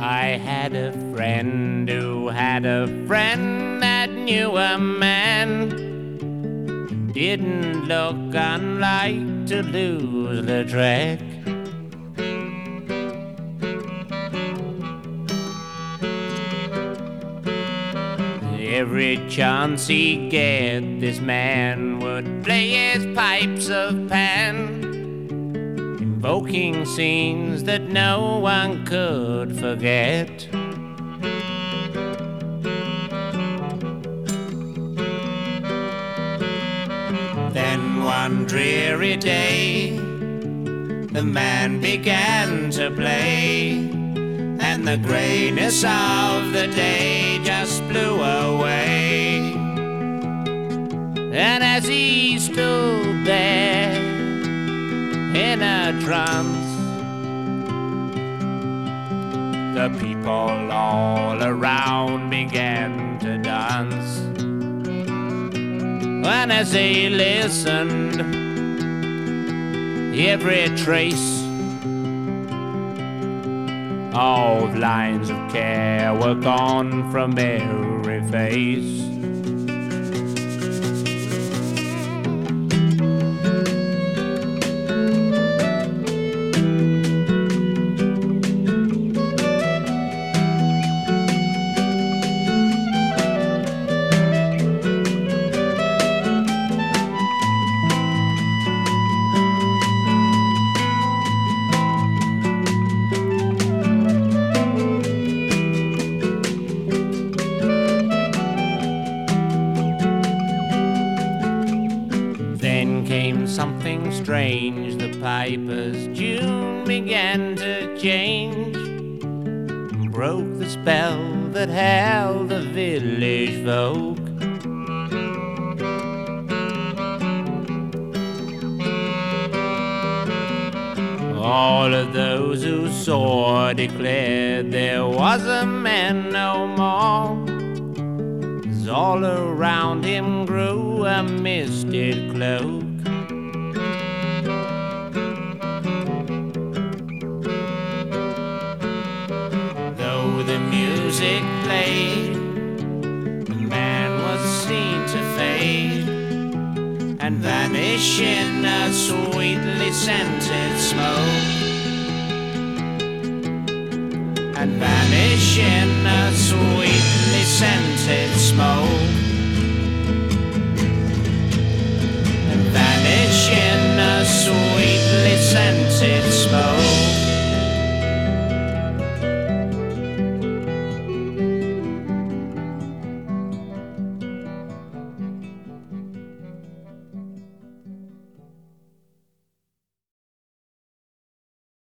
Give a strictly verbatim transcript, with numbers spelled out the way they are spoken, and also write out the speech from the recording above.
I had a friend who had a friend that knew a man who didn't look unlike to lose the track. Every chance he'd get, this man would play his pipes of Pan, invoking scenes that no one could forget. Then one dreary day, the man began to play, and the greyness of the day just blew away. And as he stood there in a trance, the people all around began to dance. And as they listened, every trace of lines of care were gone from every face. Then came something strange, the piper's tune began to change, broke the spell that held the village folk. All of those who saw declared there was a man no more, as all around him grew a misted cloak. Though the music played, the man was seen to fade and vanish in a sweetly scented smoke, and vanish in a sweetly scented smoke.